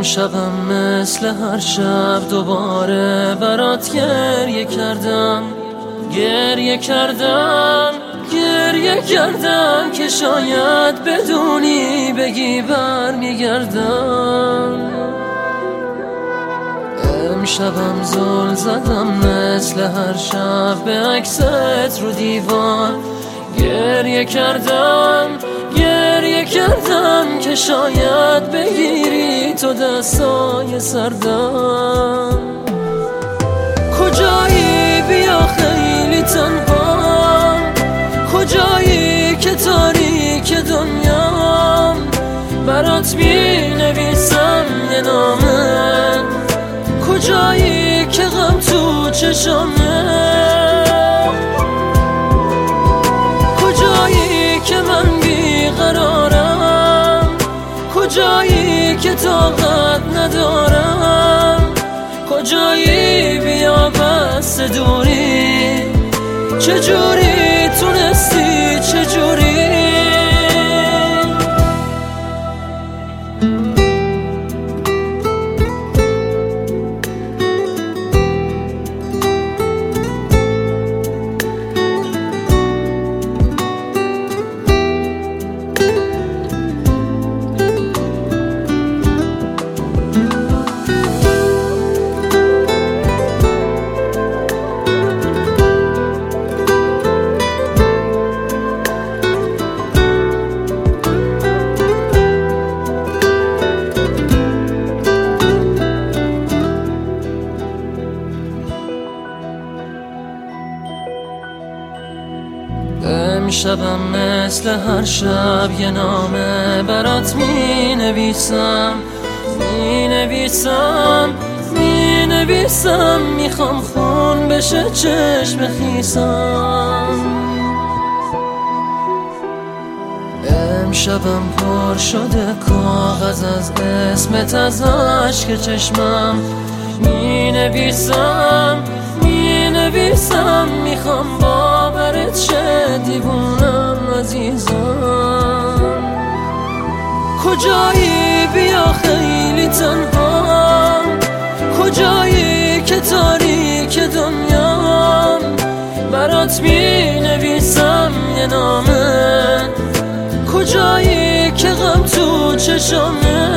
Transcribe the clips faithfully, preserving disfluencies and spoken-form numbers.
امشبم مثل هر شب دوباره برات گریه کردم گریه کردم گریه کردم که شاید بدونی بگی برمیگردم. امشبم زل زدم مثل هر شب به عکست رو دیوار گریه کردم گریه کردم که شاید بگیری تو دستای سردم. کجایی بیا خیلی تنهام، کجایی که تاریک دنیام، برات می نویسم یه نامه. کجایی که غم تو چشامه، کجایی که من بیقرارم، کجایی که طاقت ندارم، کجایی بیا بس دوری، چجوری تونستی چجوری. امشبم مثل هر شب یه نامه برات می نویسم می نویسم می نویسم میخوام خون بشه چشم خیسم. امشبم پر شده کاغذ از اسمت، از عشق چشمم می نویسم می نویسم میخوام باورت شه دیوونم عزیزم. کجایی بیا خیلی تنهام، کجایی که تاریک دنیام، برات می نویسم یه نامه. کجایی که غم تو چشامه،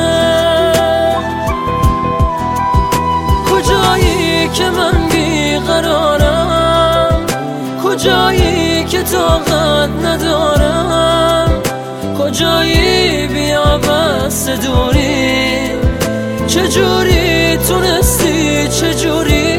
کجایی که من بیقرارم، کجایی که طاقت ندارم، کجایی بیا بس دوری، چجوری تونستی چجوری.